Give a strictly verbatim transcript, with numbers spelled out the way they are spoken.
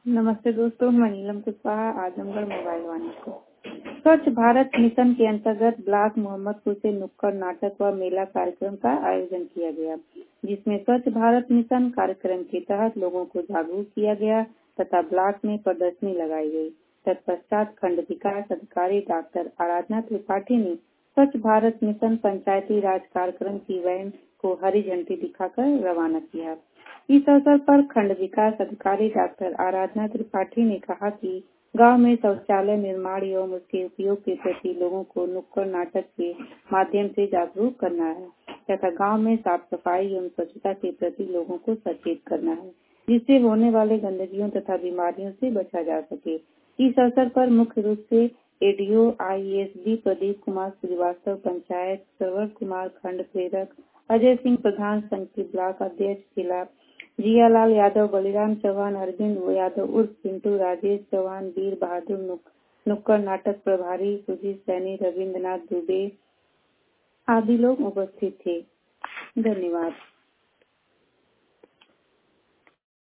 नमस्ते दोस्तों, मैं नीलम कुशवाहा, आजमगढ़ मोबाइल वाणी को। स्वच्छ भारत मिशन के अंतर्गत ब्लॉक मोहम्मदपुर से नुक्कड़ नाटक व मेला कार्यक्रम का आयोजन किया गया, जिसमें स्वच्छ भारत मिशन कार्यक्रम के तहत लोगों को जागरूक किया गया तथा ब्लॉक में प्रदर्शनी लगाई गई। तत्पश्चात खंड विकास अधिकारी डॉक्टर आराधना त्रिपाठी ने स्वच्छ भारत मिशन पंचायती राज कार्यक्रम की वैन को हरी झंडी दिखाकर रवाना किया। इस अवसर पर खंड विकास अधिकारी डॉक्टर आराधना त्रिपाठी ने कहा कि गांव में शौचालय निर्माण एवं उसके उपयोग के प्रति लोगों को नुक्कड़ नाटक के माध्यम से जागरूक करना है तथा गांव में साफ सफाई एवं स्वच्छता के प्रति लोगों को सचेत करना है, जिससे होने वाले गंदगियों तथा बीमारियों से बचा जा सके। इस अवसर पर मुख्य रूप से एडीओ आईएएसडी प्रदीप कुमार श्रीवास्तव, पंचायत सरवर कुमार, खंड प्रेरक अजय सिंह प्रधान, संघ के ब्लॉक अध्यक्ष जिला जियालाल यादव, बलिराम चौहान, अरविंद यादव उर्फ पिंटू, राजेश चौहान, वीर बहादुर, नुक्कड़ नाटक प्रभारी सुजीत सैनी, रविंद्रनाथ दुबे आदि लोग उपस्थित थे। धन्यवाद।